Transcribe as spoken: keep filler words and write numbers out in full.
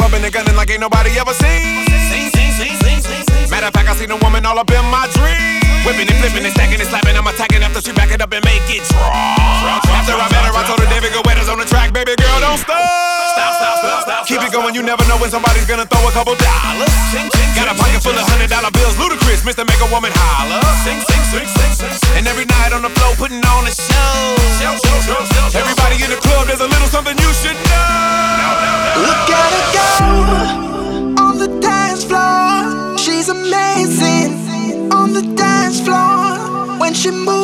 clubbing and gunning like ain't nobody ever seen. Matter of fact, I seen a woman all up in my dreams. Whipping and flipping and stacking and slapping. I'm attacking after she back it up and make it drop. After I met her, I told her David Guetta's on the track. Baby girl, don't stop. Stop, stop, stop, stop. Keep it going, you never know when somebody's gonna throw a couple dollars. Got a pocket full of hundred dollar bills, ludicrous, Mister Make a Woman holler. And every night on the floor, putting on a show. Everybody in the club, there's a little something you should know. Look at her go on the dance floor. She's amazing on the dance floor. When she moves